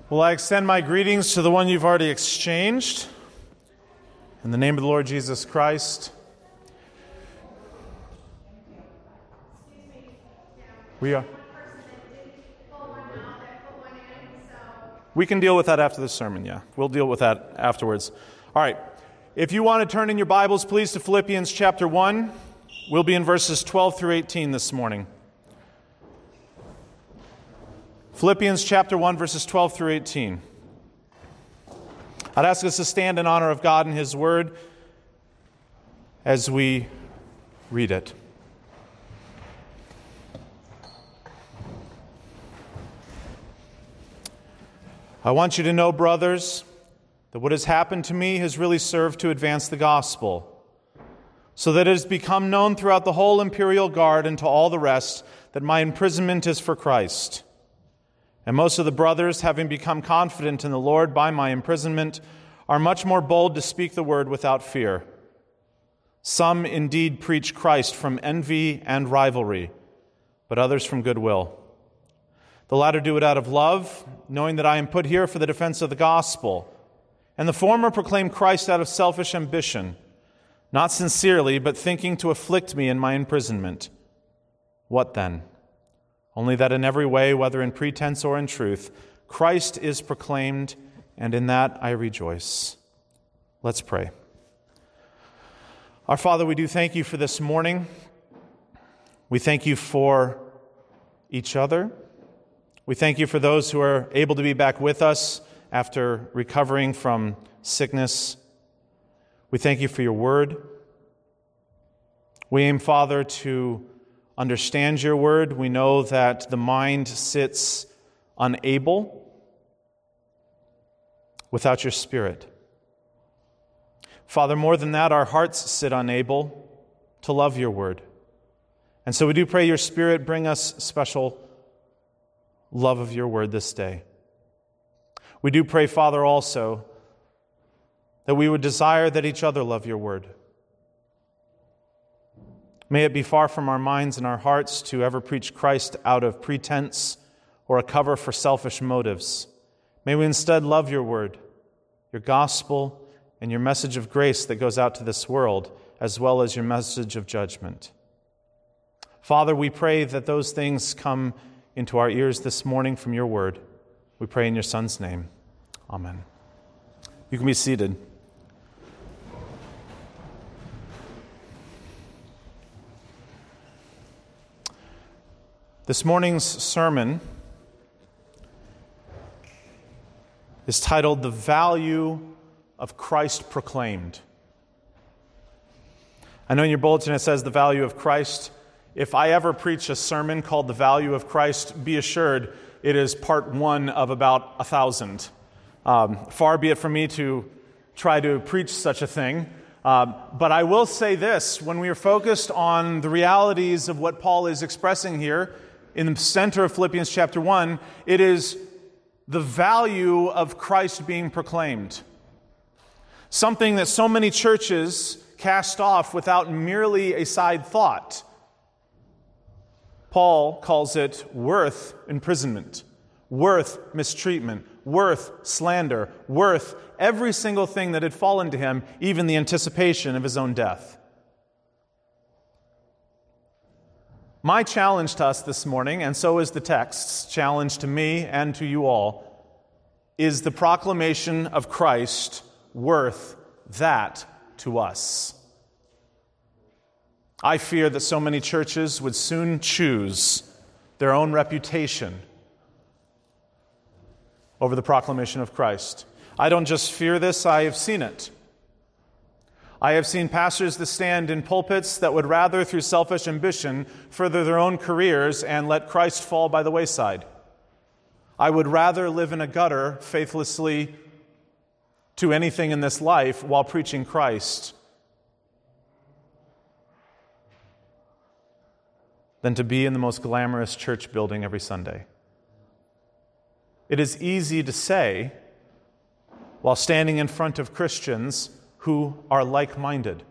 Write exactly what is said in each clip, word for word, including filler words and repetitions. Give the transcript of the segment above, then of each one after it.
Well, I extend my greetings to the one you've already exchanged. In the name of the Lord Jesus Christ. We are. We can deal with that after the sermon, yeah. We'll deal with that afterwards. All right. If you want to turn in your Bibles, please, to Philippians chapter one. We'll be in verses twelve through eighteen this morning. Philippians chapter one, verses twelve through eighteen. I'd ask us to stand in honor of God and His Word as we read it. I want you to know, brothers, that what has happened to me has really served to advance the gospel, so that it has become known throughout the whole imperial guard and to all the rest that my imprisonment is for Christ. And most of the brothers, having become confident in the Lord by my imprisonment, are much more bold to speak the word without fear. Some indeed preach Christ from envy and rivalry, but others from goodwill. The latter do it out of love, knowing that I am put here for the defense of the gospel. And the former proclaim Christ out of selfish ambition, not sincerely, but thinking to afflict me in my imprisonment. What then? Only that in every way, whether in pretense or in truth, Christ is proclaimed, and in that I rejoice. Let's pray. Our Father, we do thank you for this morning. We thank you for each other. We thank you for those who are able to be back with us after recovering from sickness. We thank you for your word. We aim, Father, to understand your word. We know that the mind sits unable without your Spirit. Father, more than that, our hearts sit unable to love your word. And so we do pray your Spirit bring us special love of your word this day. We do pray, Father, also that we would desire that each other love your word. May it be far from our minds and our hearts to ever preach Christ out of pretense or a cover for selfish motives. May we instead love your word, your gospel, and your message of grace that goes out to this world, as well as your message of judgment. Father, we pray that those things come into our ears this morning from your word. We pray in your Son's name. Amen. You can be seated. This morning's sermon is titled, "The Value of Christ Proclaimed." I know in your bulletin it says the value of Christ. If I ever preach a sermon called The Value of Christ, be assured it is part one of about a thousand. Um, far be it from me to try to preach such a thing. Um, but I will say this, when we are focused on the realities of what Paul is expressing here, in the center of Philippians chapter one, it is the value of Christ being proclaimed. Something that so many churches cast off without merely a side thought. Paul calls it worth imprisonment, worth mistreatment, worth slander, worth every single thing that had fallen to him, even the anticipation of his own death. My challenge to us this morning, and so is the text's challenge to me and to you all, is the proclamation of Christ worth that to us. I fear that so many churches would soon choose their own reputation over the proclamation of Christ. I don't just fear this, I have seen it. I have seen pastors that stand in pulpits that would rather, through selfish ambition, further their own careers and let Christ fall by the wayside. I would rather live in a gutter faithlessly to anything in this life while preaching Christ than to be in the most glamorous church building every Sunday. It is easy to say, while standing in front of Christians who are like-minded.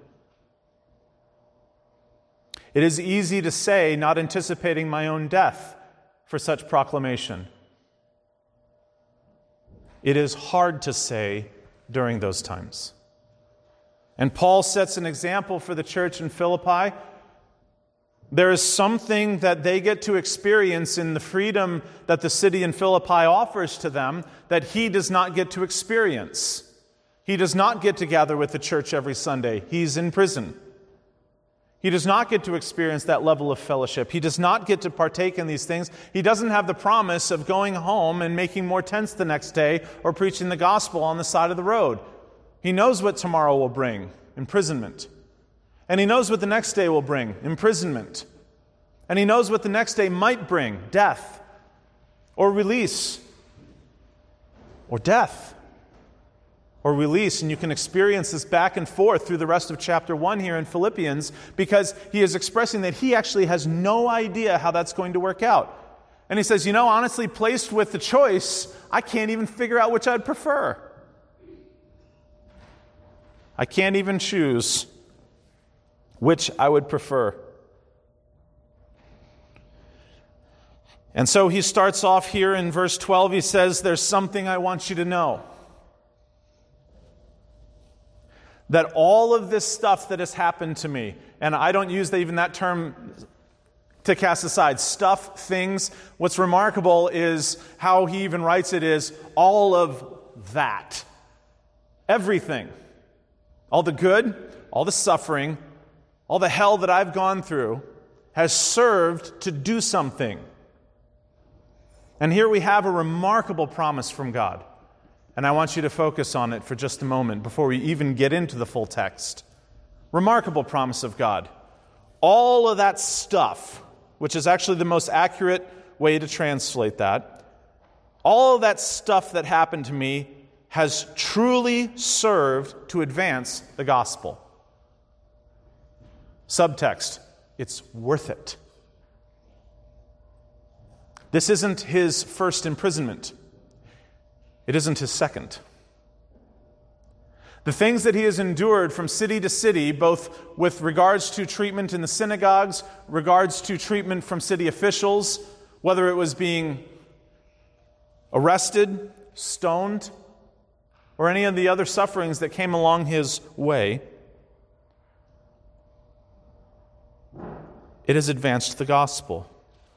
It is easy to say, not anticipating my own death for such proclamation. It is hard to say during those times. And Paul sets an example for the church in Philippi. There is something that they get to experience in the freedom that the city in Philippi offers to them that he does not get to experience. He does not get to gather with the church every Sunday. He's in prison. He does not get to experience that level of fellowship. He does not get to partake in these things. He doesn't have the promise of going home and making more tents the next day or preaching the gospel on the side of the road. He knows what tomorrow will bring, imprisonment. And he knows what the next day will bring, imprisonment. And he knows what the next day might bring, death, or release, or death, or release. And you can experience this back and forth through the rest of chapter one here in Philippians, because he is expressing that he actually has no idea how that's going to work out. And he says, you know, honestly, placed with the choice, I can't even figure out which I'd prefer. I can't even choose which I would prefer. And so he starts off here in verse twelve. He says, there's something I want you to know. That all of this stuff that has happened to me, and I don't use even that term to cast aside, stuff, things. What's remarkable is how he even writes it is all of that. Everything. All the good, all the suffering, all the hell that I've gone through has served to do something. And here we have a remarkable promise from God. And I want you to focus on it for just a moment before we even get into the full text. Remarkable promise of God. All of that stuff, which is actually the most accurate way to translate that, all of that stuff that happened to me has truly served to advance the gospel. Subtext, it's worth it. This isn't his first imprisonment. It isn't his second. The things that he has endured from city to city, both with regards to treatment in the synagogues, regards to treatment from city officials, whether it was being arrested, stoned, or any of the other sufferings that came along his way, it has advanced the gospel.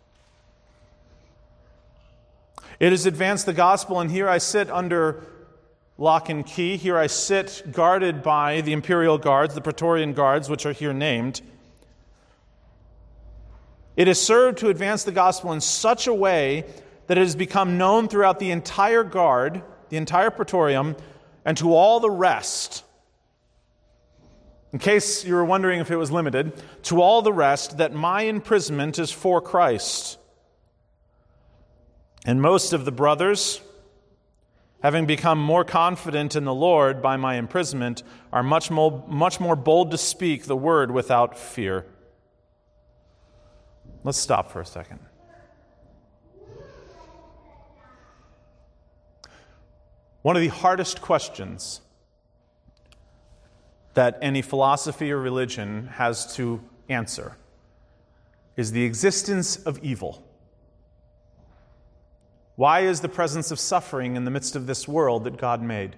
It has advanced the gospel, and here I sit under lock and key. Here I sit guarded by the imperial guards, the Praetorian guards, which are here named. It has served to advance the gospel in such a way that it has become known throughout the entire guard, the entire Praetorium, and to all the rest. In case you were wondering if it was limited, to all the rest that my imprisonment is for Christ. And most of the brothers, having become more confident in the Lord by my imprisonment, are much more, much more bold to speak the word without fear. Let's stop for a second. One of the hardest questions that any philosophy or religion has to answer is the existence of evil. Why is the presence of suffering in the midst of this world that God made?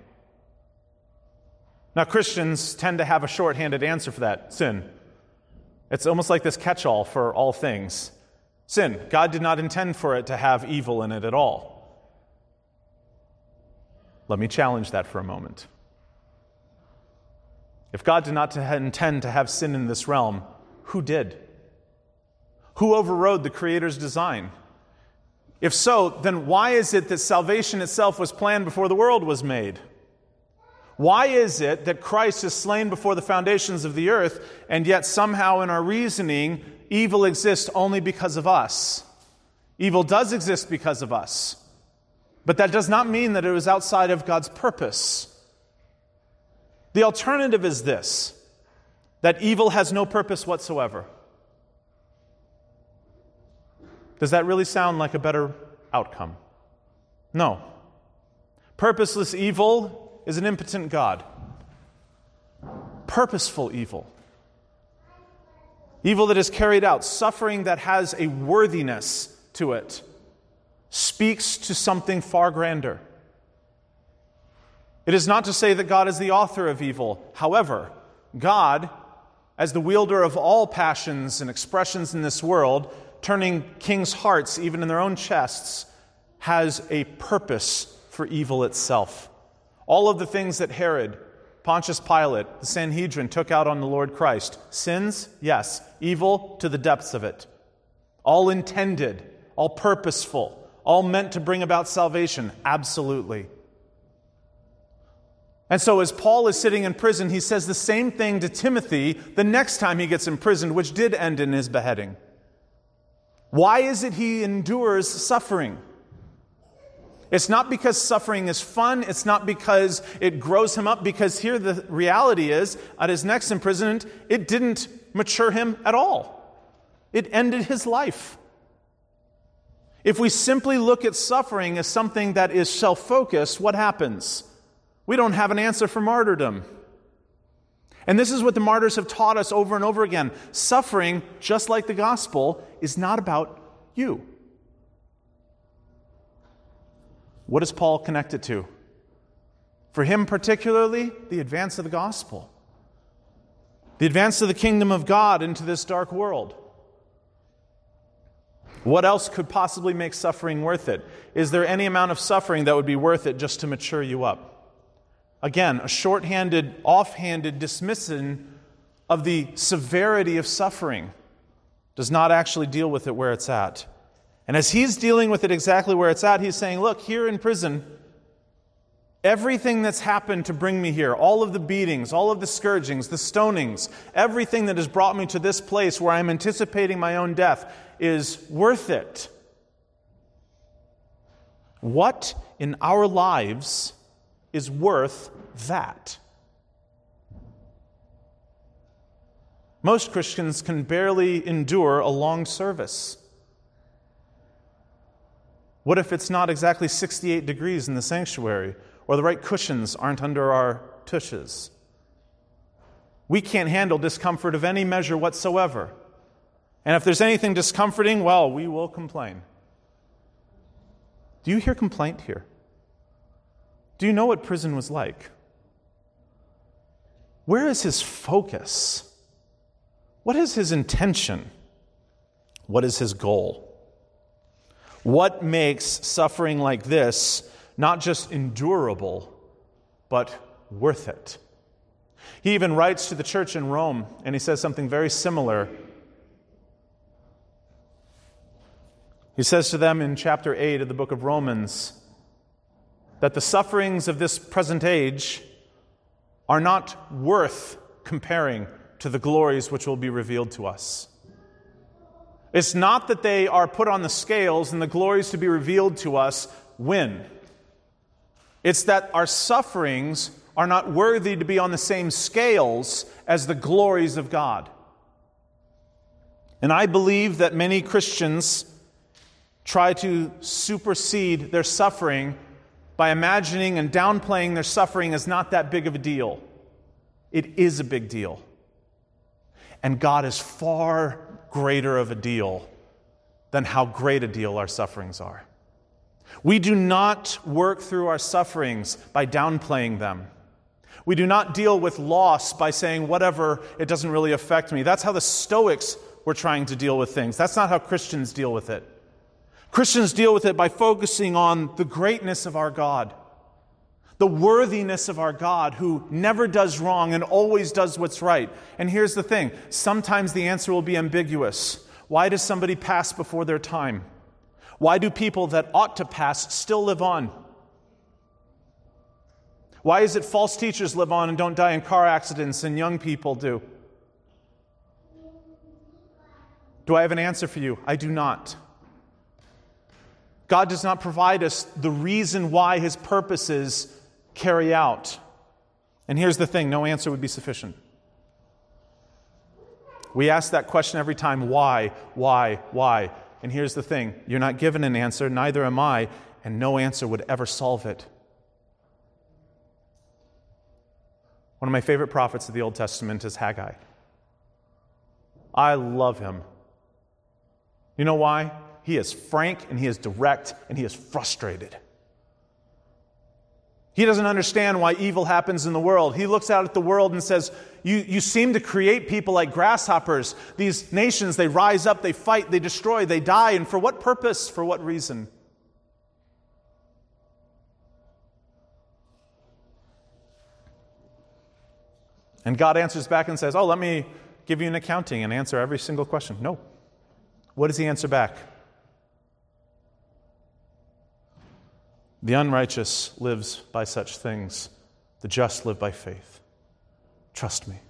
Now, Christians tend to have a shorthanded answer for that: sin. It's almost like this catch-all for all things. Sin. God did not intend for it to have evil in it at all. Let me challenge that for a moment. If God did not intend to have sin in this realm, who did? Who overrode the Creator's design? If so, then why is it that salvation itself was planned before the world was made? Why is it that Christ is slain before the foundations of the earth, and yet somehow in our reasoning, evil exists only because of us? Evil does exist because of us, but that does not mean that it was outside of God's purpose. The alternative is this, that evil has no purpose whatsoever. Does that really sound like a better outcome? No. Purposeless evil is an impotent God. Purposeful evil, evil that is carried out, suffering that has a worthiness to it, speaks to something far grander. It is not to say that God is the author of evil. However, God, as the wielder of all passions and expressions in this world, turning kings' hearts even in their own chests, has a purpose for evil itself. All of the things that Herod, Pontius Pilate, the Sanhedrin took out on the Lord Christ. Sins? Yes. Evil to the depths of it. All intended, all purposeful, all meant to bring about salvation. Absolutely. And so as Paul is sitting in prison, he says the same thing to Timothy the next time he gets imprisoned, which did end in his beheading. Why is it he endures suffering? It's not because suffering is fun. It's not because it grows him up. Because here the reality is, at his next imprisonment, it didn't mature him at all. It ended his life. If we simply look at suffering as something that is self-focused, what happens? We don't have an answer for martyrdom. And this is what the martyrs have taught us over and over again. Suffering, just like the gospel, is not about you. What does Paul connect it to? For him particularly, the advance of the gospel. The advance of the kingdom of God into this dark world. What else could possibly make suffering worth it? Is there any amount of suffering that would be worth it just to mature you up? Again, a shorthanded, offhanded dismissing of the severity of suffering does not actually deal with it where it's at. And as he's dealing with it exactly where it's at, he's saying, look, here in prison, everything that's happened to bring me here, all of the beatings, all of the scourgings, the stonings, everything that has brought me to this place where I'm anticipating my own death is worth it. What in our lives is worth that? Most Christians can barely endure a long service. What if it's not exactly sixty-eight degrees in the sanctuary, or the right cushions aren't under our tushes? We can't handle discomfort of any measure whatsoever. And if there's anything discomforting, well, we will complain. Do you hear complaint here? Do you know what prison was like? Where is his focus? What is his intention? What is his goal? What makes suffering like this not just endurable, but worth it? He even writes to the church in Rome, and he says something very similar. He says to them in chapter eight of the book of Romans that the sufferings of this present age are not worth comparing to the glories which will be revealed to us. It's not that they are put on the scales and the glories to be revealed to us win. It's that our sufferings are not worthy to be on the same scales as the glories of God. And I believe that many Christians try to supersede their suffering by imagining and downplaying their suffering as not that big of a deal. It is a big deal. And God is far greater of a deal than how great a deal our sufferings are. We do not work through our sufferings by downplaying them. We do not deal with loss by saying, whatever, it doesn't really affect me. That's how the Stoics were trying to deal with things. That's not how Christians deal with it. Christians deal with it by focusing on the greatness of our God, the worthiness of our God who never does wrong and always does what's right. And here's the thing, sometimes the answer will be ambiguous. Why does somebody pass before their time? Why do people that ought to pass still live on? Why is it false teachers live on and don't die in car accidents and young people do? Do I have an answer for you? I do not. God does not provide us the reason why His purposes carry out. And here's the thing, no answer would be sufficient. We ask that question every time, why, why, why? And here's the thing, you're not given an answer, neither am I, and no answer would ever solve it. One of my favorite prophets of the Old Testament is Haggai. I love him. You know why? He is frank, and he is direct, and he is frustrated. He doesn't understand why evil happens in the world. He looks out at the world and says, you, you seem to create people like grasshoppers. These nations, they rise up, they fight, they destroy, they die. And for what purpose? For what reason? And God answers back and says, oh, let me give you an accounting and answer every single question. No. What does he answer back? The unrighteous lives by such things. The just live by faith. Trust me.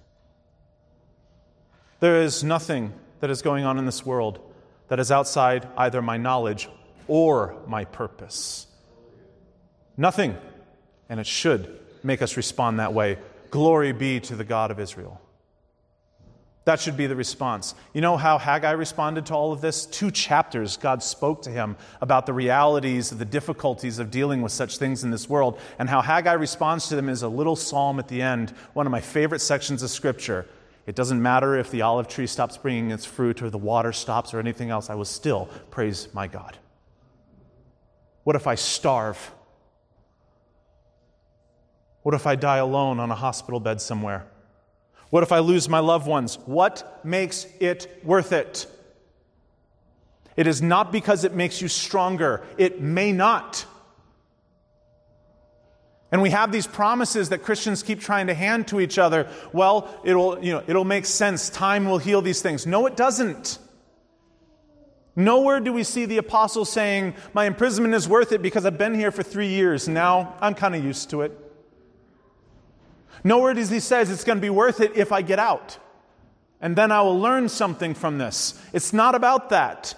There is nothing that is going on in this world that is outside either my knowledge or my purpose. Nothing. And it should make us respond that way. Glory be to the God of Israel. That should be the response. You know how Haggai responded to all of this? Two chapters, God spoke to him about the realities, the difficulties of dealing with such things in this world, and how Haggai responds to them is a little psalm at the end, one of my favorite sections of Scripture. It doesn't matter if the olive tree stops bringing its fruit or the water stops or anything else, I will still praise my God. What if I starve? What if I die alone on a hospital bed somewhere? What if I lose my loved ones? What makes it worth it? It is not because it makes you stronger. It may not. And we have these promises that Christians keep trying to hand to each other. Well, it'll, you know, it'll make sense. Time will heal these things. No, it doesn't. Nowhere do we see the apostle saying, my imprisonment is worth it because I've been here for three years. Now I'm kind of used to it. Nowhere does he say it's going to be worth it if I get out. And then I will learn something from this. It's not about that.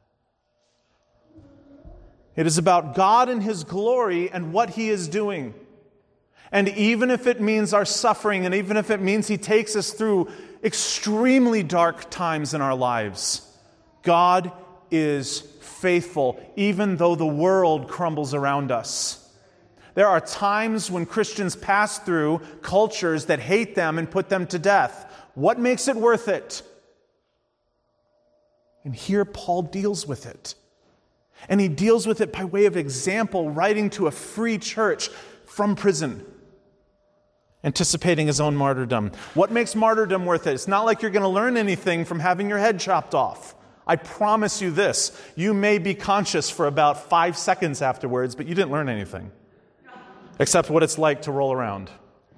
It is about God and His glory and what He is doing. And even if it means our suffering, and even if it means He takes us through extremely dark times in our lives, God is faithful, even though the world crumbles around us. There are times when Christians pass through cultures that hate them and put them to death. What makes it worth it? And here Paul deals with it. And he deals with it by way of example, writing to a free church from prison, anticipating his own martyrdom. What makes martyrdom worth it? It's not like you're going to learn anything from having your head chopped off. I promise you this. You may be conscious for about five seconds afterwards, but you didn't learn anything. Except what it's like to roll around.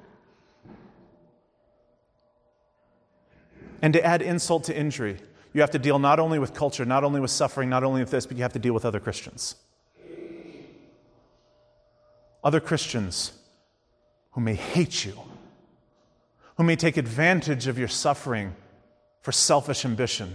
And to add insult to injury, you have to deal not only with culture, not only with suffering, not only with this, but you have to deal with other Christians. Other Christians who may hate you, who may take advantage of your suffering for selfish ambition.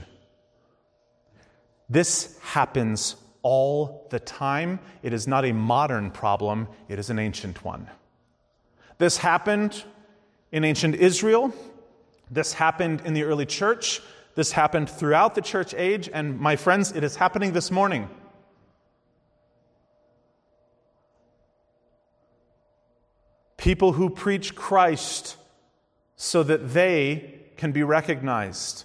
This happens all the time. It is not a modern problem, it is an ancient one. This happened in ancient Israel. This happened in the early church. This happened throughout the church age. And my friends, it is happening this morning. People who preach Christ so that they can be recognized.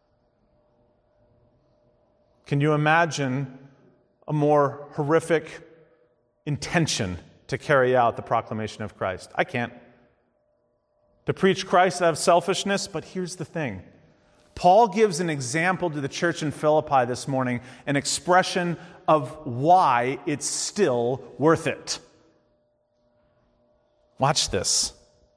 Can you imagine a more horrific intention to carry out the proclamation of Christ? I can't. To preach Christ out of selfishness, but here's the thing. Paul gives an example to the church in Philippi this morning, an expression of why it's still worth it. Watch this.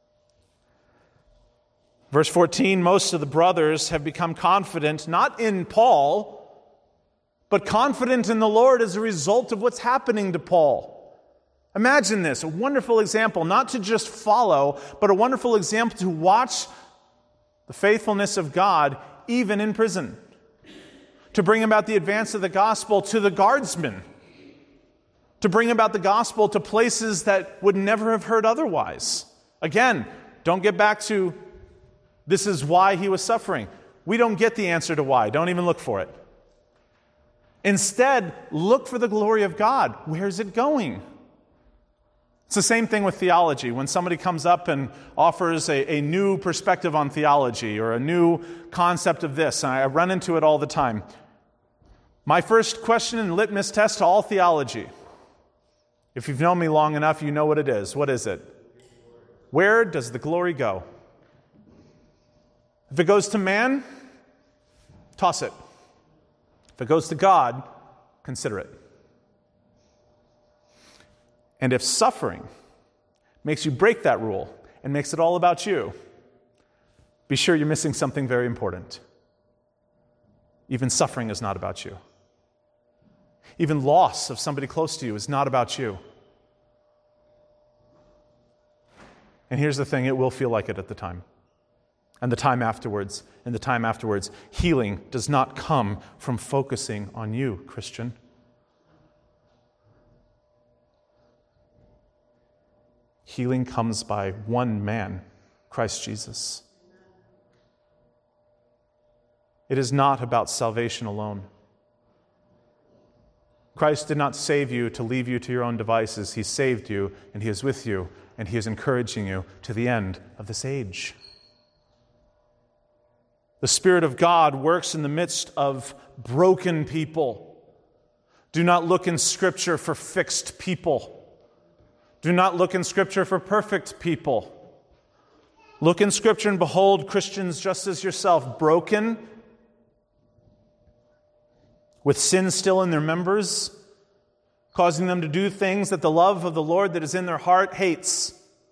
Verse fourteen, most of the brothers have become confident, not in Paul, but confident in the Lord as a result of what's happening to Paul. Imagine this, a wonderful example, not to just follow, but a wonderful example to watch the faithfulness of God even in prison. To bring about the advance of the gospel to the guardsmen. To bring about the gospel to places that would never have heard otherwise. Again, don't get back to this is why he was suffering. We don't get the answer to why. Don't even look for it. Instead, look for the glory of God. Where's it going? It's the same thing with theology. When somebody comes up and offers a, a new perspective on theology or a new concept of this, and I run into it all the time. My first question and litmus test to all theology: If you've known me long enough, you know what it is. What is it? Where does the glory go? If it goes to man, toss it. If it goes to God, consider it. And if suffering makes you break that rule and makes it all about you, be sure you're missing something very important. Even suffering is not about you. Even loss of somebody close to you is not about you. And here's the thing, it will feel like it at the time. And the time afterwards, and the time afterwards, healing does not come from focusing on you, Christian. Healing comes by one man, Christ Jesus. It is not about salvation alone. Christ did not save you to leave you to your own devices. He saved you, and He is with you, and He is encouraging you to the end of this age. The Spirit of God works in the midst of broken people. Do not look in Scripture for fixed people. Do not look in Scripture for perfect people. Look in Scripture and behold Christians just as yourself, broken, with sin still in their members, causing them to do things that the love of the Lord that is in their heart hates.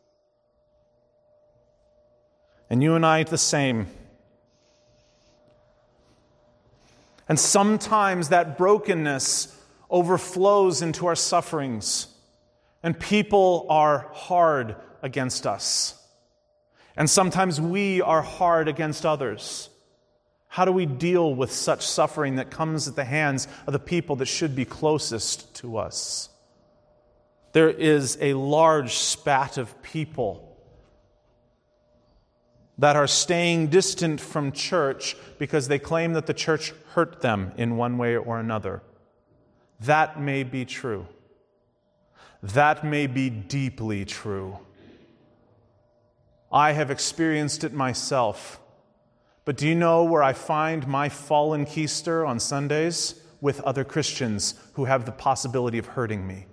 And you and I the same. And sometimes that brokenness overflows into our sufferings, and people are hard against us. And sometimes we are hard against others. How do we deal with such suffering that comes at the hands of the people that should be closest to us? There is a large spat of people that are staying distant from church because they claim that the church hurt them in one way or another. That may be true. That may be deeply true. I have experienced it myself. But do you know where I find my fallen keister on Sundays? With other Christians who have the possibility of hurting me.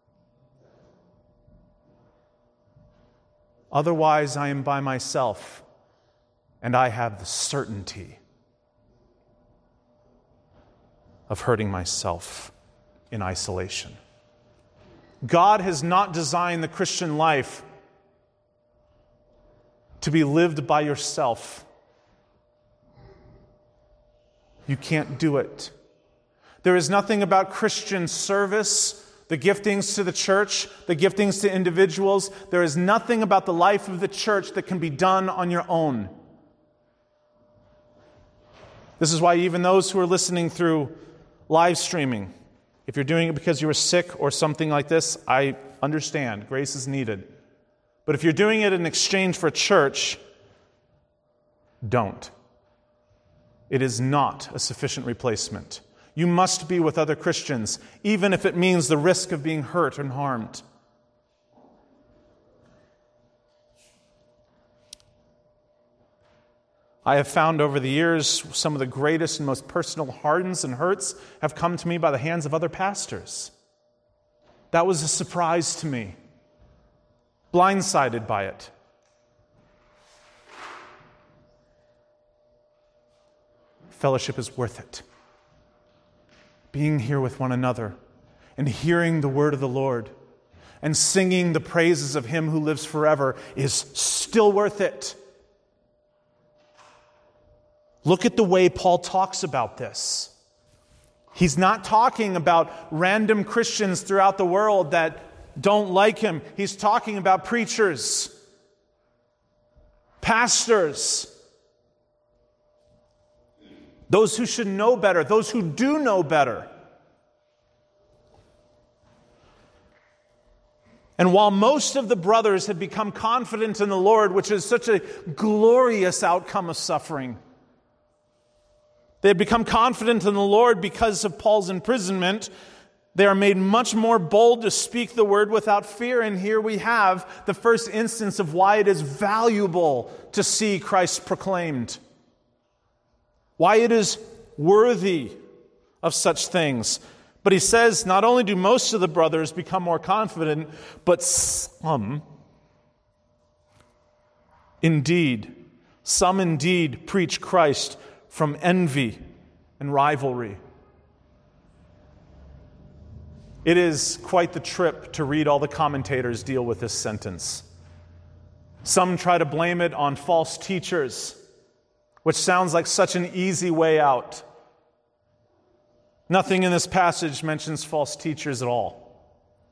Otherwise, I am by myself, and I have the certainty of hurting myself in isolation. God has not designed the Christian life to be lived by yourself. You can't do it. There is nothing about Christian service, the giftings to the church, the giftings to individuals. There is nothing about the life of the church that can be done on your own. This is why even those who are listening through live streaming, if you're doing it because you were sick or something like this, I understand. Grace is needed. But if you're doing it in exchange for church, don't. It is not a sufficient replacement. You must be with other Christians, even if it means the risk of being hurt and harmed. I have found over the years some of the greatest and most personal hardens and hurts have come to me by the hands of other pastors. That was a surprise to me. Blindsided by it. Fellowship is worth it. Being here with one another and hearing the word of the Lord and singing the praises of Him who lives forever is still worth it. Look at the way Paul talks about this. He's not talking about random Christians throughout the world that don't like him. He's talking about preachers, pastors, those who should know better, those who do know better. And while most of the brothers had become confident in the Lord, which is such a glorious outcome of suffering, they had become confident in the Lord because of Paul's imprisonment. They are made much more bold to speak the word without fear. And here we have the first instance of why it is valuable to see Christ proclaimed. Why it is worthy of such things. But he says not only do most of the brothers become more confident, but some indeed, some indeed preach Christ from envy and rivalry. It is quite the trip to read all the commentators deal with this sentence. Some try to blame it on false teachers, which sounds like such an easy way out. Nothing in this passage mentions false teachers at all.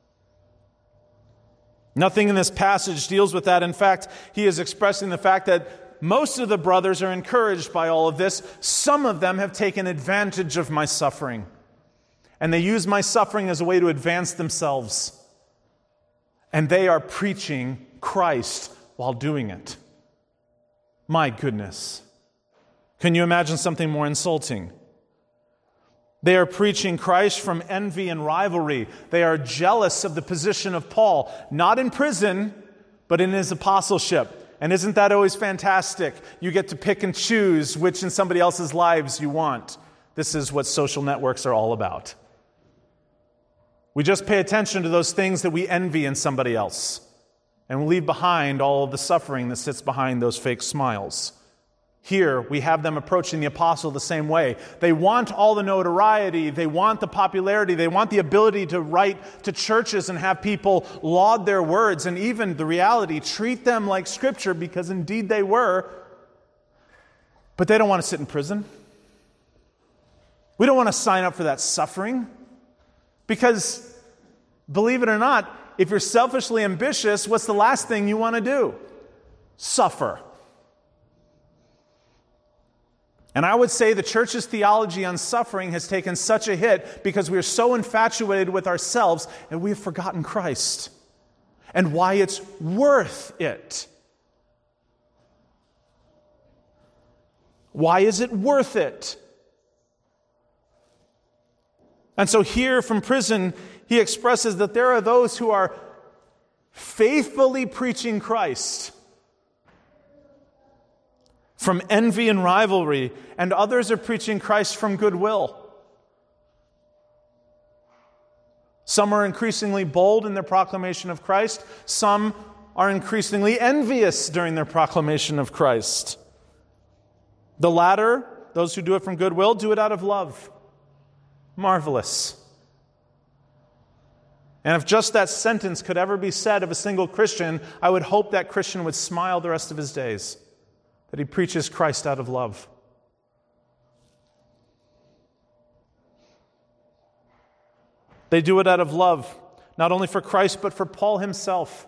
Nothing in this passage deals with that. In fact, he is expressing the fact that most of the brothers are encouraged by all of this. Some of them have taken advantage of my suffering, and they use my suffering as a way to advance themselves. And they are preaching Christ while doing it. My goodness. Can you imagine something more insulting? They are preaching Christ from envy and rivalry. They are jealous of the position of Paul, not in prison, but in his apostleship. And isn't that always fantastic? You get to pick and choose which in somebody else's lives you want. This is what social networks are all about. We just pay attention to those things that we envy in somebody else, and we leave behind all of the suffering that sits behind those fake smiles. Here, we have them approaching the apostle the same way. They want all the notoriety, they want the popularity, they want the ability to write to churches and have people laud their words, and even the reality, treat them like Scripture, because indeed they were. But they don't want to sit in prison. We don't want to sign up for that suffering, because, believe it or not, if you're selfishly ambitious, what's the last thing you want to do? Suffer. And I would say the church's theology on suffering has taken such a hit because we are so infatuated with ourselves and we have forgotten Christ and why it's worth it. Why is it worth it? And so here from prison, he expresses that there are those who are faithfully preaching Christ from envy and rivalry, and others are preaching Christ from goodwill. Some are increasingly bold in their proclamation of Christ. Some are increasingly envious during their proclamation of Christ. The latter, those who do it from goodwill, do it out of love. Marvelous. And if just that sentence could ever be said of a single Christian, I would hope that Christian would smile the rest of his days, that he preaches Christ out of love. They do it out of love, not only for Christ, but for Paul himself.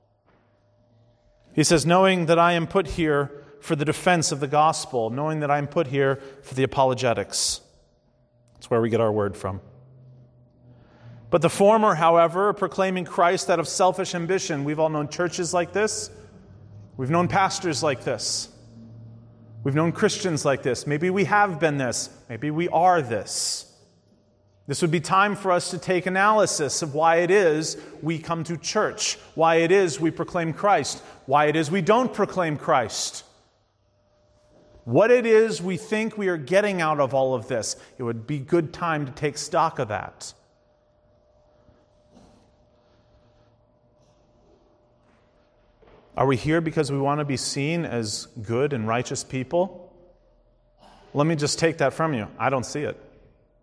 He says, knowing that I am put here for the defense of the gospel, knowing that I am put here for the apologetics. That's where we get our word from. But the former, however, proclaiming Christ out of selfish ambition. We've all known churches like this. We've known pastors like this. We've known Christians like this. Maybe we have been this. Maybe we are this. This would be time for us to take analysis of why it is we come to church, why it is we proclaim Christ, why it is we don't proclaim Christ, what it is we think we are getting out of all of this. It would be good time to take stock of that. Are we here because we want to be seen as good and righteous people? Let me just take that from you. I don't see it.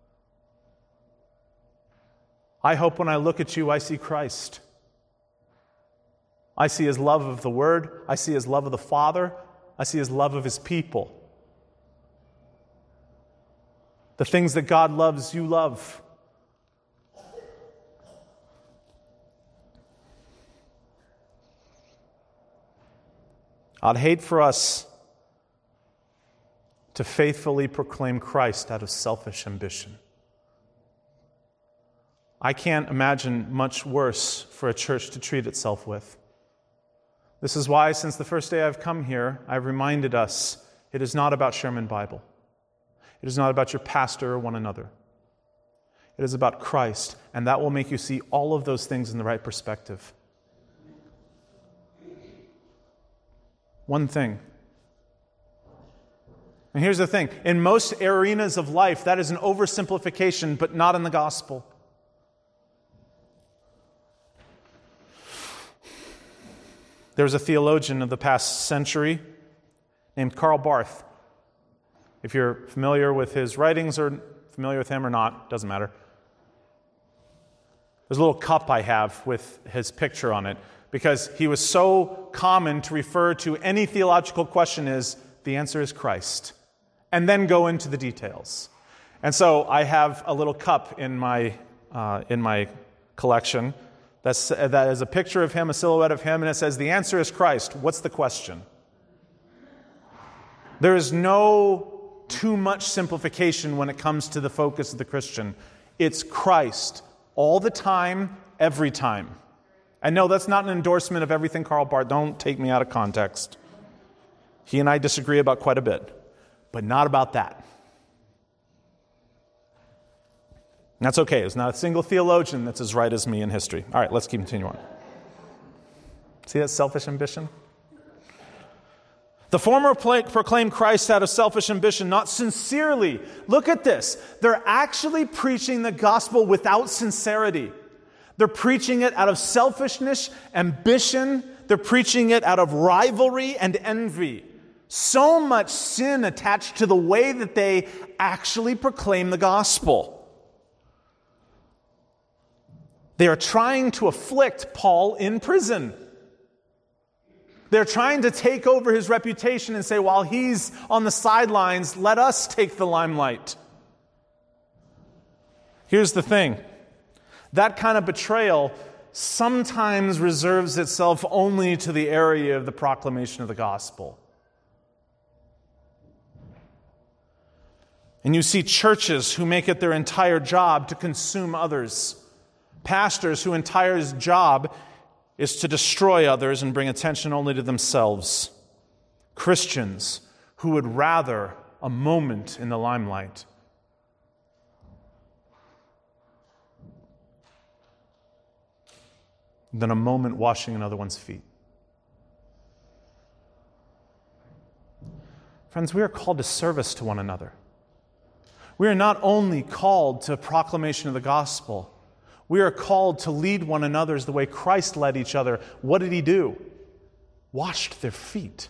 I hope when I look at you, I see Christ. I see His love of the Word. I see His love of the Father. I see His love of His people. The things that God loves, you love. I'd hate for us to faithfully proclaim Christ out of selfish ambition. I can't imagine much worse for a church to treat itself with. This is why, since the first day I've come here, I've reminded us it is not about Sherman Bible. It is not about your pastor or one another. It is about Christ, and that will make you see all of those things in the right perspective. One thing. And here's the thing. In most arenas of life, that is an oversimplification, but not in the gospel. There was a theologian of the past century named Karl Barth. If you're familiar with his writings or familiar with him or not, doesn't matter. There's a little cup I have with his picture on it because he was so common to refer to any theological question as the answer is Christ, and then go into the details. And so I have a little cup in my uh, in my collection that's, that is a picture of him, a silhouette of him, and it says, the answer is Christ. What's the question? There is no too much simplification when it comes to the focus of the Christian. It's Christ all the time, every time. And no, that's not an endorsement of everything Karl Barth. Don't take me out of context. He and I disagree about quite a bit, but not about that. And that's okay. There's not a single theologian that's as right as me in history. All right, let's keep continuing on. See that selfish ambition? The former proclaim Christ out of selfish ambition, not sincerely. Look at this. They're actually preaching the gospel without sincerity. They're preaching it out of selfishness, ambition. They're preaching it out of rivalry and envy. So much sin attached to the way that they actually proclaim the gospel. They are trying to afflict Paul in prison. They're trying to take over his reputation and say, while he's on the sidelines, let us take the limelight. Here's the thing. That kind of betrayal sometimes reserves itself only to the area of the proclamation of the gospel. And you see churches who make it their entire job to consume others. Pastors whose entire job is to destroy others and bring attention only to themselves. Christians who would rather a moment in the limelight than a moment washing another one's feet. Friends, we are called to service to one another. We are not only called to proclamation of the gospel, we are called to lead one another as the way Christ led each other. What did he do? Washed their feet.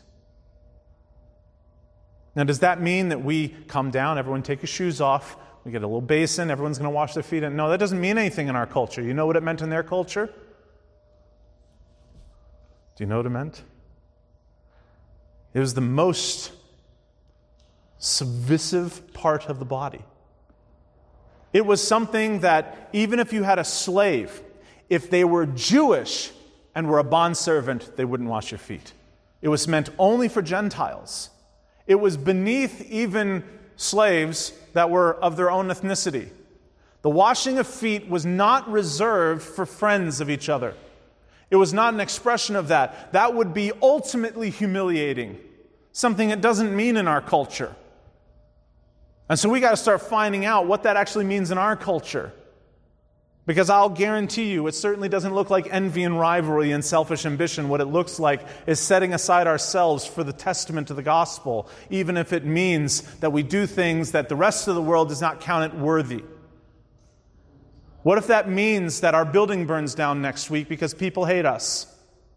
Now, does that mean that we come down, everyone take your shoes off, we get a little basin, everyone's going to wash their feet? And no, that doesn't mean anything in our culture. You know what it meant in their culture? Do you know what it meant? It was the most subversive part of the body. It was something that even if you had a slave, if they were Jewish and were a bondservant, they wouldn't wash your feet. It was meant only for Gentiles. It was beneath even slaves that were of their own ethnicity. The washing of feet was not reserved for friends of each other. It was not an expression of that. That would be ultimately humiliating, something it doesn't mean in our culture. And so we got to start finding out what that actually means in our culture. Because I'll guarantee you, it certainly doesn't look like envy and rivalry and selfish ambition. What it looks like is setting aside ourselves for the testament of the gospel, even if it means that we do things that the rest of the world does not count it worthy. What if that means that our building burns down next week because people hate us?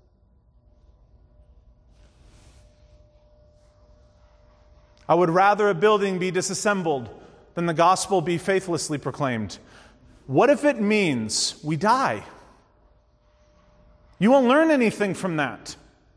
I would rather a building be disassembled than the gospel be faithlessly proclaimed. What if it means we die? You won't learn anything from that.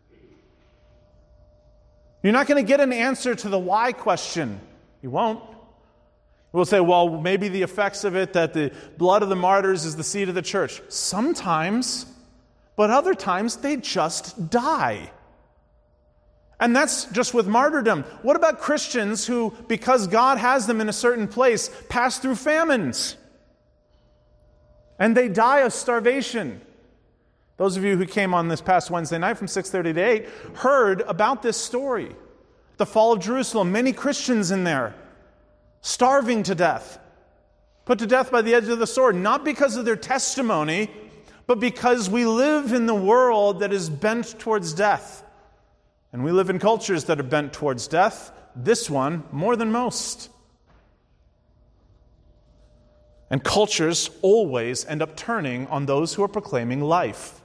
You're not going to get an answer to the why question. You won't. We'll say, well, maybe the effects of it, that the blood of the martyrs is the seed of the church. Sometimes, but other times they just die. And that's just with martyrdom. What about Christians who, because God has them in a certain place, pass through famines? And they die of starvation. Those of you who came on this past Wednesday night from six thirty to eight heard about this story. The fall of Jerusalem, many Christians in there, starving to death, put to death by the edge of the sword, not because of their testimony, but because we live in the world that is bent towards death. And we live in cultures that are bent towards death. this one more than most. And cultures always end up turning on those who are proclaiming life.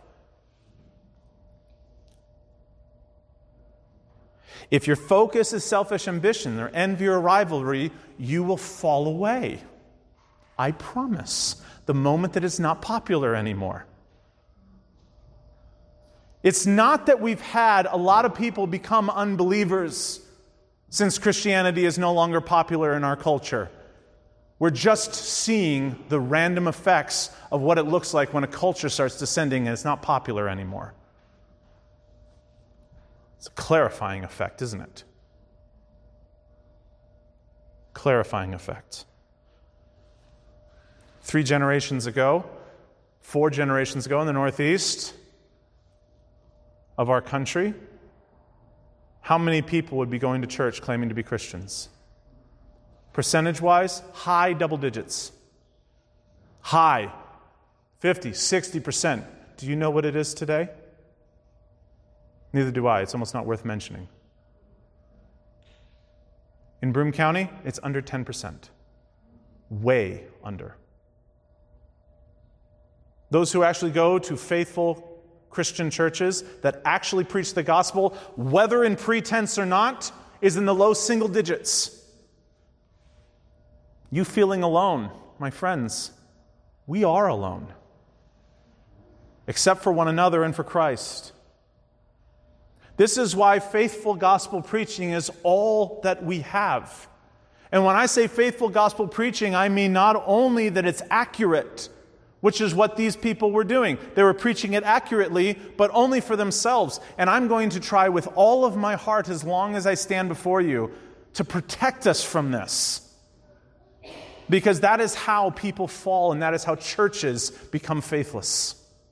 If your focus is selfish ambition or envy or rivalry, you will fall away. I promise. The moment that it's not popular anymore. It's not that we've had a lot of people become unbelievers since Christianity is no longer popular in our culture. We're just seeing the random effects of what it looks like when a culture starts descending and it's not popular anymore. It's a clarifying effect, isn't it? Clarifying effect. Three generations ago, four generations ago in the Northeast of our country, how many people would be going to church claiming to be Christians? Percentage-wise, high double digits. High. fifty, sixty percent. Do you know what it is today? Neither do I. It's almost not worth mentioning. In Broome County, it's under ten percent. Way under. Those who actually go to faithful Christian churches that actually preach the gospel, whether in pretense or not, is in the low single digits. You feeling alone, my friends, we are alone. Except for one another and for Christ. This is why faithful gospel preaching is all that we have. And when I say faithful gospel preaching, I mean not only that it's accurate, which is what these people were doing. They were preaching it accurately, but only for themselves. And I'm going to try with all of my heart, as long as I stand before you, to protect us from this. Because that is how people fall, and that is how churches become faithless.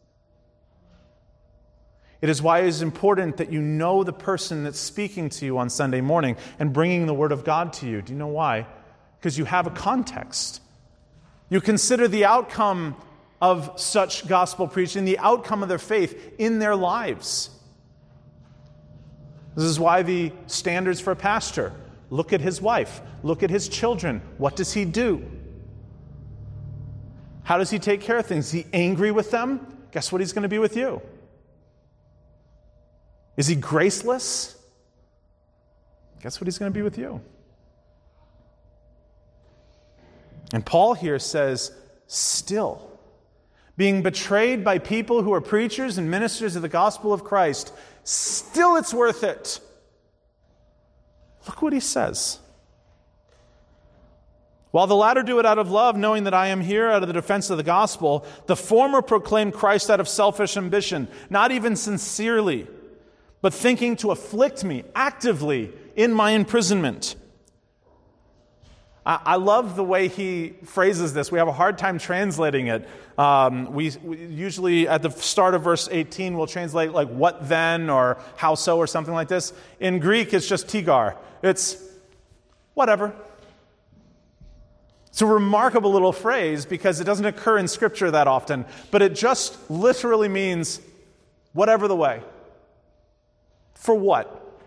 It is why it is important that you know the person that's speaking to you on Sunday morning and bringing the Word of God to you. Do you know why? Because you have a context. You consider the outcome of such gospel preaching, the outcome of their faith in their lives. This is why the standards for a pastor: look at his wife, look at his children. What does he do? How does he take care of things? Is he angry with them? Guess what he's going to be with you? Is he graceless? Guess what he's going to be with you? And Paul here says, still, being betrayed by people who are preachers and ministers of the gospel of Christ, still it's worth it. Look what he says. While the latter do it out of love, knowing that I am here out of the defense of the gospel, the former proclaim Christ out of selfish ambition, not even sincerely, but thinking to afflict me actively in my imprisonment. I, I love the way he phrases this. We have a hard time translating it. Um, we, we usually at the start of verse eighteen, we'll translate like what then or how so or something like this. In Greek, it's just tigar. It's whatever. It's a remarkable little phrase because it doesn't occur in Scripture that often, but it just literally means whatever the way. For what?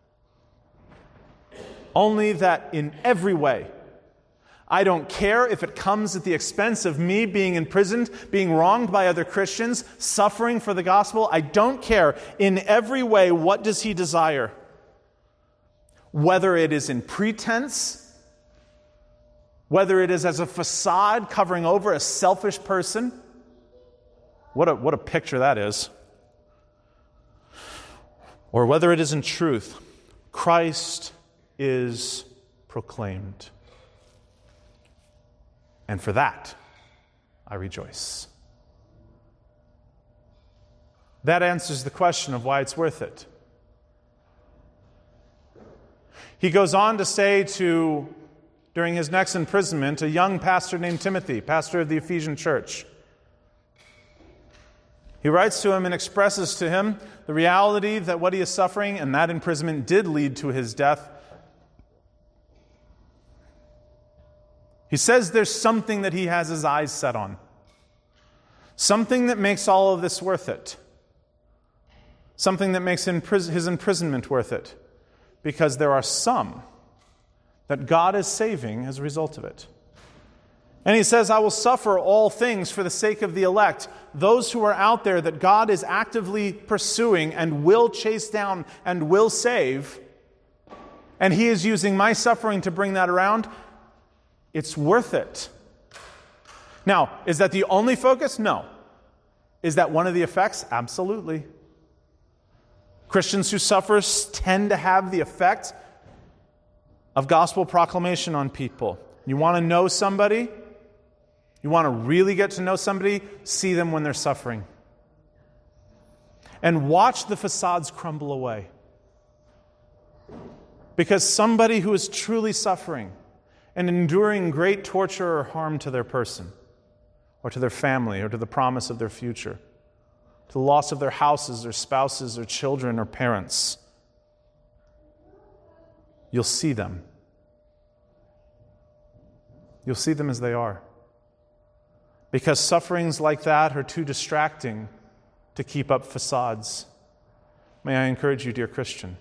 Only that in every way. I don't care if it comes at the expense of me being imprisoned, being wronged by other Christians, suffering for the gospel. I don't care. In every way, what does he desire? Whether it is in pretense, whether it is as a facade covering over a selfish person. What a, what a picture that is. Or whether it is in truth, Christ is proclaimed. And for that, I rejoice. That answers the question of why it's worth it. He goes on to say to, during his next imprisonment, a young pastor named Timothy, pastor of the Ephesian church. He writes to him and expresses to him the reality that what he is suffering and that imprisonment did lead to his death. He says there's something that he has his eyes set on. Something that makes all of this worth it. Something that makes his imprisonment worth it. Because there are some that God is saving as a result of it. And he says, I will suffer all things for the sake of the elect, those who are out there that God is actively pursuing and will chase down and will save. And he is using my suffering to bring that around. It's worth it. Now, is that the only focus? No. Is that one of the effects? Absolutely. Christians who suffer tend to have the effect of gospel proclamation on people. You want to know somebody? You want to really get to know somebody? See them when they're suffering. And watch the facades crumble away. Because somebody who is truly suffering and enduring great torture or harm to their person, or to their family, or to the promise of their future, to the loss of their houses, or spouses, or children, or parents, you'll see them. You'll see them as they are. Because sufferings like that are too distracting to keep up facades. May I encourage you, dear Christian,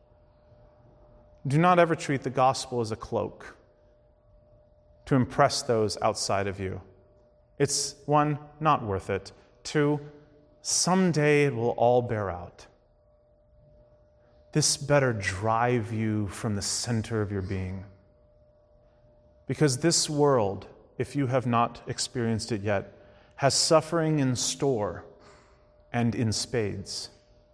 do not ever treat the gospel as a cloak to impress those outside of you. It's, one, not worth it. Two, someday it will all bear out. This better drive you from the center of your being. Because this world, if you have not experienced it yet, has suffering in store and in spades.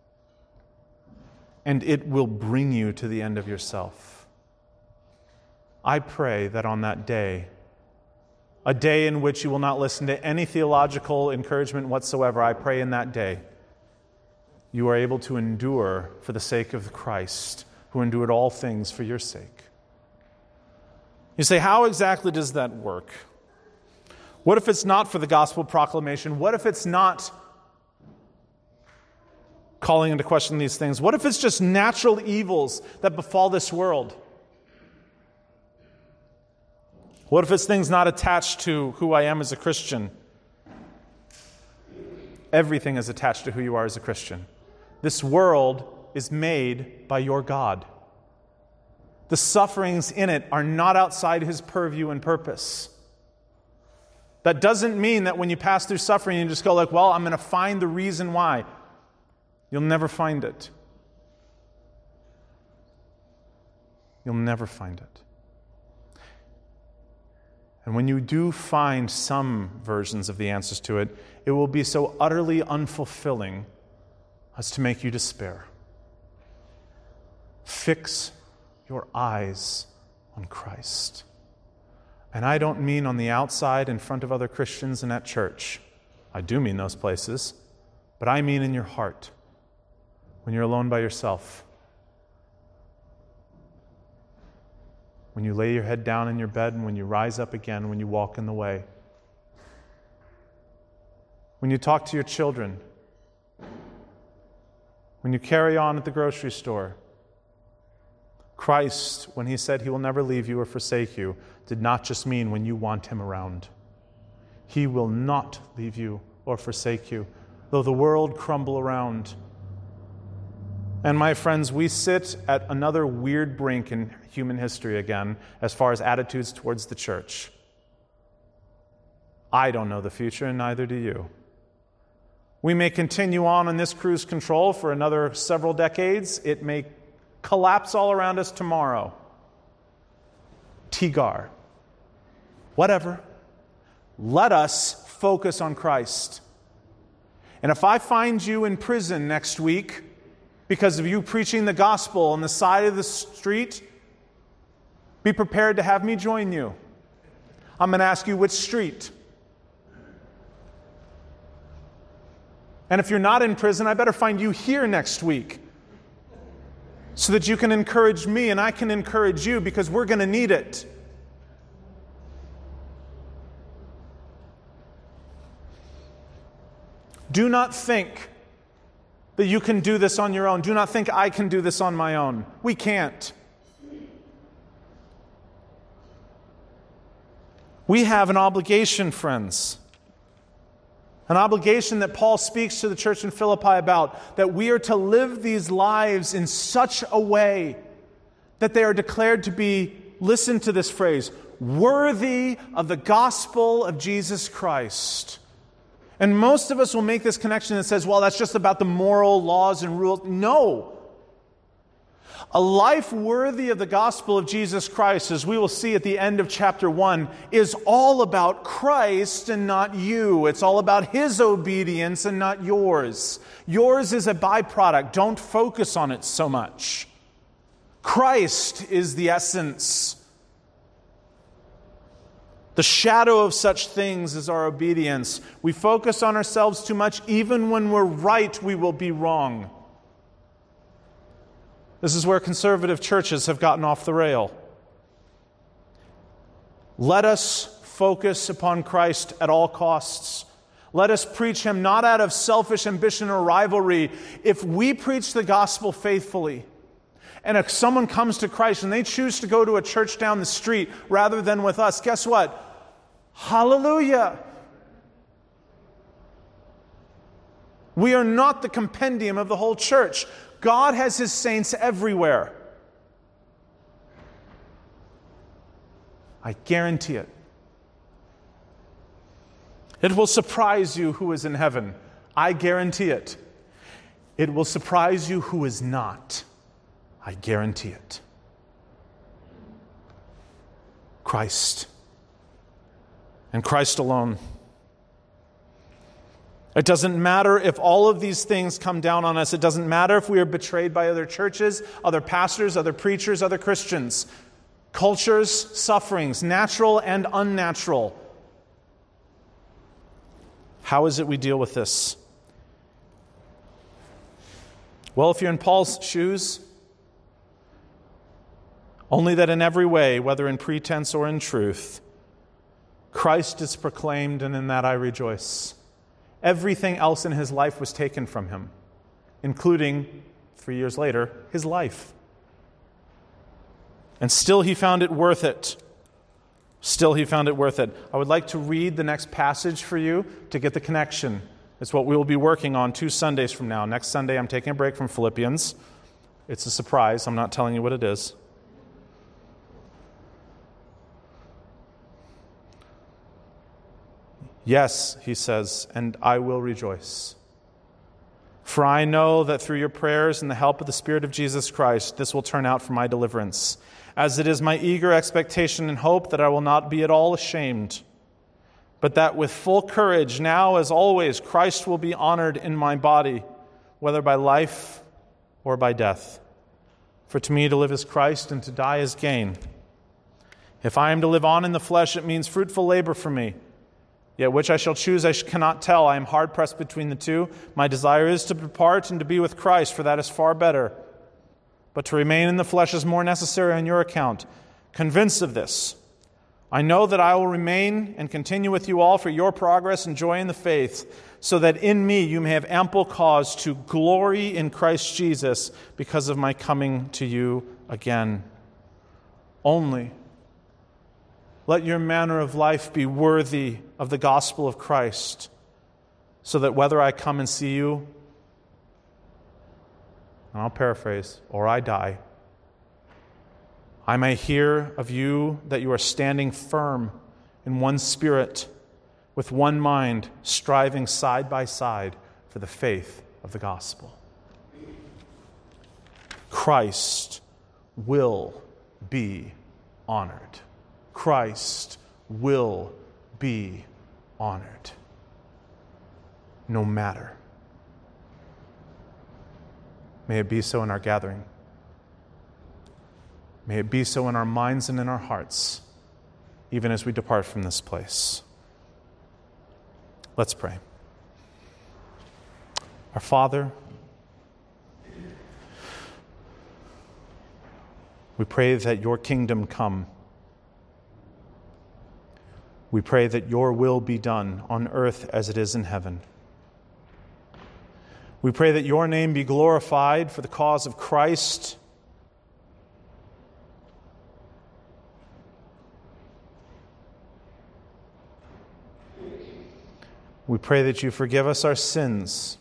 And it will bring you to the end of yourself. I pray that on that day, a day in which you will not listen to any theological encouragement whatsoever, I pray in that day you are able to endure for the sake of Christ, who endured all things for your sake. You say, how exactly does that work? What if it's not for the gospel proclamation? What if it's not calling into question these things? What if it's just natural evils that befall this world? What if it's things not attached to who I am as a Christian? Everything is attached to who you are as a Christian. This world is made by your God. The sufferings in it are not outside his purview and purpose. That doesn't mean that when you pass through suffering, you just go like, well, I'm going to find the reason why. You'll never find it. You'll never find it. And when you do find some versions of the answers to it, it will be so utterly unfulfilling as to make you despair. Fix your eyes on Christ. And I don't mean on the outside in front of other Christians and at church. I do mean those places. But I mean in your heart, when you're alone by yourself. When you lay your head down in your bed and when you rise up again, when you walk in the way. When you talk to your children. When you carry on at the grocery store. Christ, when he said he will never leave you or forsake you, did not just mean when you want him around. He will not leave you or forsake you, though the world crumble around. And my friends, we sit at another weird brink in human history again, as far as attitudes towards the church. I don't know the future, and neither do you. We may continue on in this cruise control for another several decades. It may collapse all around us tomorrow. Tigar. Whatever. Let us focus on Christ. And if I find you in prison next week because of you preaching the gospel on the side of the street, be prepared to have me join you. I'm going to ask you which street. And if you're not in prison, I better find you here next week so that you can encourage me and I can encourage you, because we're going to need it. Do not think that you can do this on your own. Do not think I can do this on my own. We can't. We have an obligation, friends. An obligation that Paul speaks to the church in Philippi about, that we are to live these lives in such a way that they are declared to be listen to this phrase, worthy of the gospel of Jesus Christ. And most of us will make this connection that says, well, that's just about the moral laws and rules. No. A life worthy of the gospel of Jesus Christ, as we will see at the end of chapter one, is all about Christ and not you. It's all about His obedience and not yours. Yours is a byproduct. Don't focus on it so much. Christ is the essence. The shadow of such things is our obedience. We focus on ourselves too much. Even when we're right, we will be wrong. This is where conservative churches have gotten off the rail. Let us focus upon Christ at all costs. Let us preach Him not out of selfish ambition or rivalry. If we preach the gospel faithfully, and if someone comes to Christ and they choose to go to a church down the street rather than with us, guess what? Hallelujah! We are not the compendium of the whole church. God has His saints everywhere. I guarantee it. It will surprise you who is in heaven. I guarantee it. It will surprise you who is not. I guarantee it. Christ. And Christ alone. It doesn't matter if all of these things come down on us. It doesn't matter if we are betrayed by other churches, other pastors, other preachers, other Christians. Cultures, sufferings, natural and unnatural. How is it we deal with this? Well, if you're in Paul's shoes, only that in every way, whether in pretense or in truth, Christ is proclaimed, and in that I rejoice. Everything else in his life was taken from him, including, three years later, his life. And still he found it worth it. Still he found it worth it. I would like to read the next passage for you to get the connection. It's what we will be working on two Sundays from now. Next Sunday I'm taking a break from Philippians. It's a surprise. I'm not telling you what it is. Yes, he says, and I will rejoice. For I know that through your prayers and the help of the Spirit of Jesus Christ, this will turn out for my deliverance, as it is my eager expectation and hope that I will not be at all ashamed, but that with full courage, now as always, Christ will be honored in my body, whether by life or by death. For to me to live is Christ, and to die is gain. If I am to live on in the flesh, it means fruitful labor for me. Yet which I shall choose I cannot tell. I am hard-pressed between the two. My desire is to depart and to be with Christ, for that is far better. But to remain in the flesh is more necessary on your account. Convinced of this, I know that I will remain and continue with you all for your progress and joy in the faith, so that in me you may have ample cause to glory in Christ Jesus because of my coming to you again. Only let your manner of life be worthy of the gospel of Christ, so that whether I come and see you, and I'll paraphrase, or I die, I may hear of you that you are standing firm in one spirit, with one mind, striving side by side for the faith of the gospel. Christ will be honored. Christ will be honored, no matter. May it be so in our gathering. May it be so in our minds and in our hearts, even as we depart from this place. Let's pray. Our Father, we pray that your kingdom come. We pray that your will be done on earth as it is in heaven. We pray that your name be glorified for the cause of Christ. We pray that you forgive us our sins.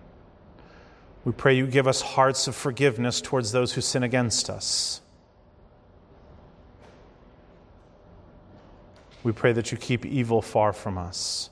We pray you give us hearts of forgiveness towards those who sin against us. We pray that you keep evil far from us.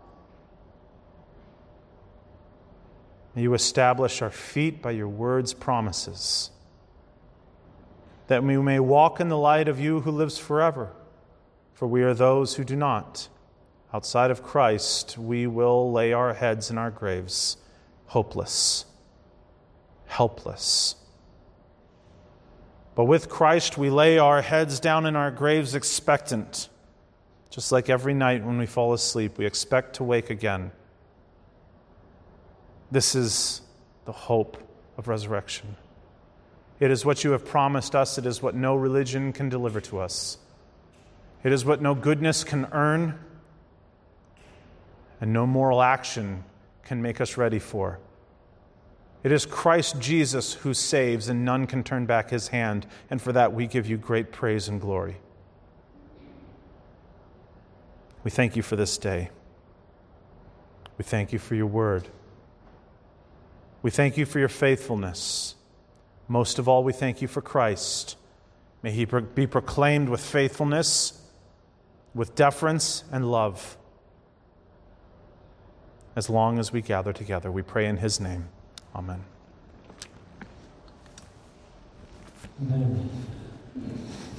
May you establish our feet by your word's promises, that we may walk in the light of you who lives forever, for we are those who do not. Outside of Christ, we will lay our heads in our graves, hopeless, helpless. But with Christ, we lay our heads down in our graves expectant. Just like every night when we fall asleep, we expect to wake again. This is the hope of resurrection. It is what you have promised us. It is what no religion can deliver to us. It is what no goodness can earn, and no moral action can make us ready for. It is Christ Jesus who saves, and none can turn back his hand, and for that we give you great praise and glory. We thank you for this day. We thank you for your word. We thank you for your faithfulness. Most of all, we thank you for Christ. May he be proclaimed with faithfulness, with deference and love, as long as we gather together. We pray in his name. Amen. Amen.